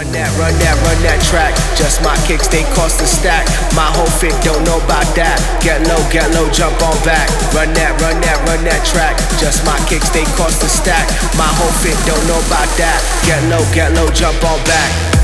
Run that track. Just my kicks, they cost a stack. My whole fit don't know about that. Get low, jump on back. Run that track. Just my kicks, they cost a stack. My whole fit don't know about that. Get low, jump on back.